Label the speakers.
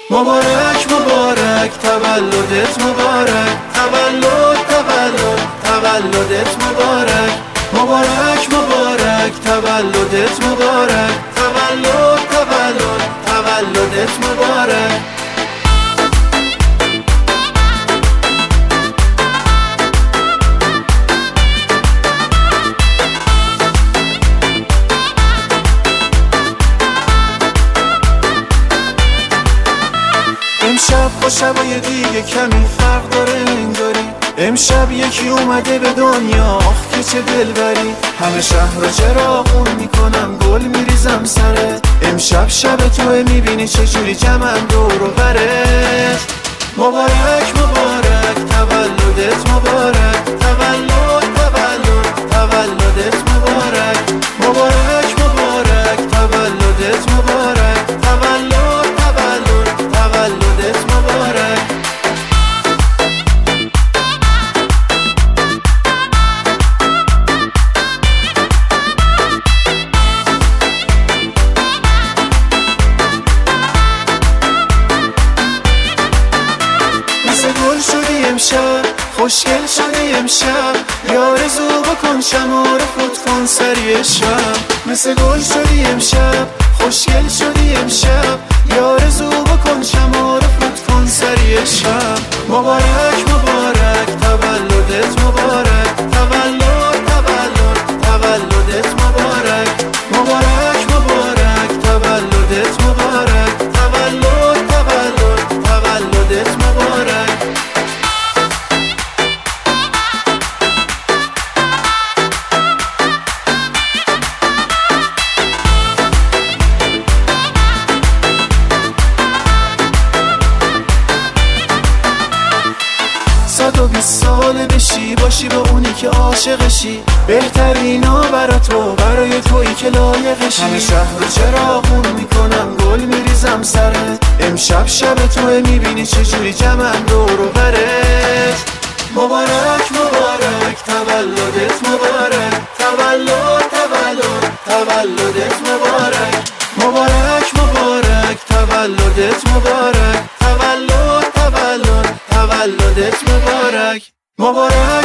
Speaker 1: مبارک مبارک تولدت مبارک، تولد تولد تولدت مبارک، مبارک مبارک تولدت مبارک، تولد تولد تولدت مبارک. امشب با شبای دیگه کمی فرق داره انگاری، امشب یکی اومده به دنیا، آخ که چه دلبری. همه شهر رو چراغون میکنم، گل میریزم سرت، امشب شب توه، میبینی چجوری جمعن دور و برت. مبارک مبارک تولدت مبارک، تولد تولد تولدت مبارک، مبارک مبارک تولدت مبارک، تولد تولد تولدت مبارک. گل شدی امشب، خوشگل شدی امشب، یارزو بکن شما رو فوت کن سری شب. مثل گل شدی امشب، خوشگل شدی امشب، یارزو بکن شما رو فوت کن سری شب. مبارک مبارک تولدت مبارک، تولد تولد تولدت مبارک، مبارک مبارک تولدت مبارک، تولد تولد تولدت مبارک. صد و 20 ساله بشی، باشی با اونی که عاشقشی، بهترینا برا تو، برای تویی که لایقشی. همه شهر رو چراغون میکنم، گل میریزم سرت، امشب شب توه، میبینی چجوری جمعن دور و برت. مبارک مبارک تولدت مبارک، تولد تولد تولدت مبارک، مبارک مبارک تولدت مبارک، تولد تولد تولدت مبارک، مبارک